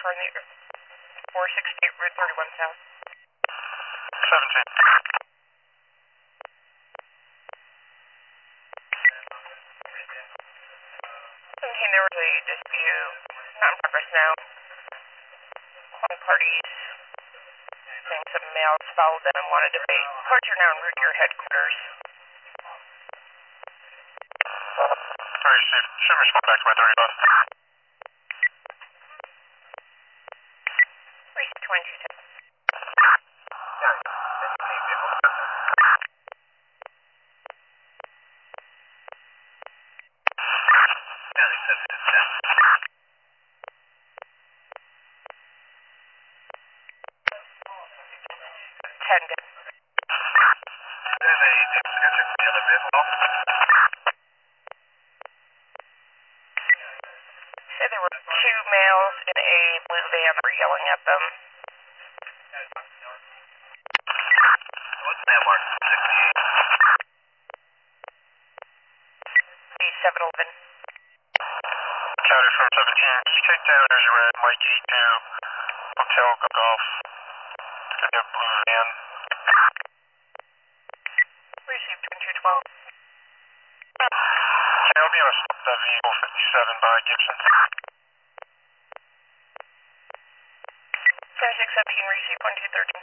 car in the 468 Route 31 South. 17. 17, there was a dispute, not in progress now. One parties saying some males followed them and wanted to debate. Cars are now en route to your headquarters. Alright, Steve. Should respond back to my 35. Where's 22? Attended. Said there were two males in a blue van that were yelling at them. What's landmark? 68. The 7-Eleven. County from 17. Can you take down as you read Mikey to Hotel Golf? Got that blue van. Received 2212. Okay, I'll be on that vehicle 57 by Gibson. 7617, received 1213.